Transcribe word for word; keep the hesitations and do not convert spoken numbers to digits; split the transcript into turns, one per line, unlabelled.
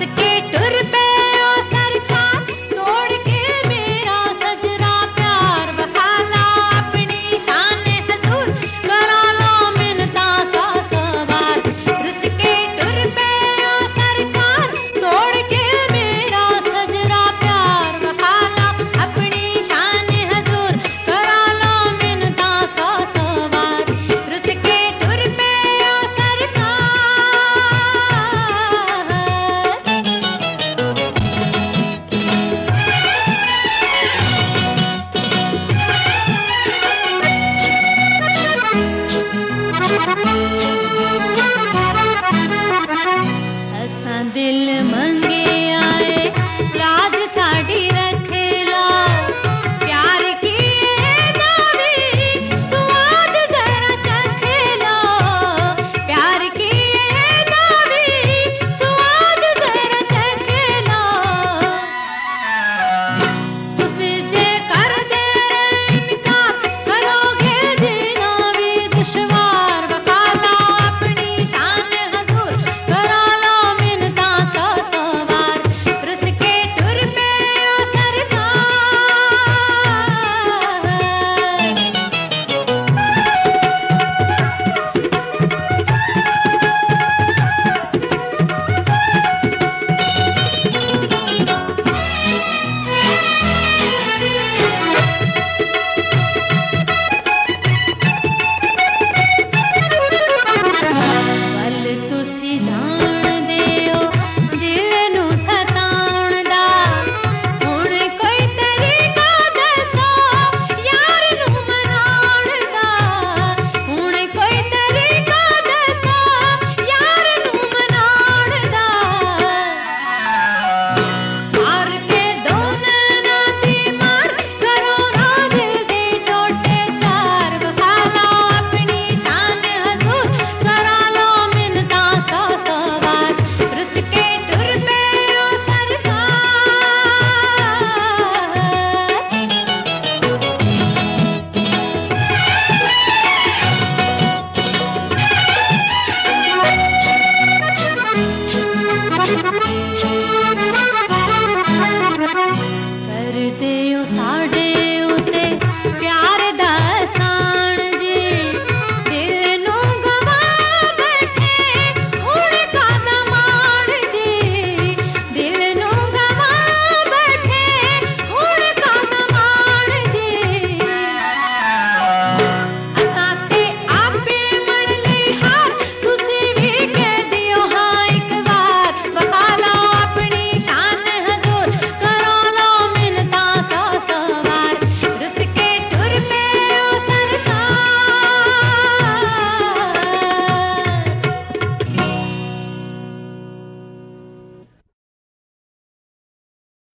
के टुर पे ओ सरकार, तोड़ के मेरा सजरा प्यार बखाला अपनी शान हजूर, करा लो मिन्नता सौ सवार। रुस के टुर पे ओ सरकार, तोड़ के मेरा सजरा प्यार बखाला अपनी शान हजूर, करा लो मिन्नता सौ सवार। रुस के टुर पे ओ सरकार। असां दिल मंगे